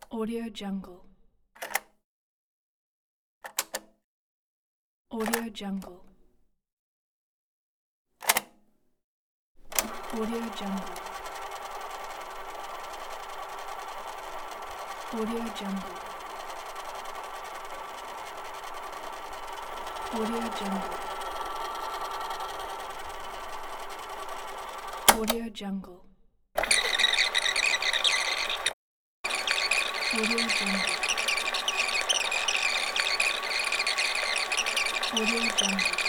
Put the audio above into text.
Audio Jungle. Audio Jungle. Audio Jungle. Audio Jungle. Audio Jungle. Audio Jungle. Audio Jungle. Audio Jungle.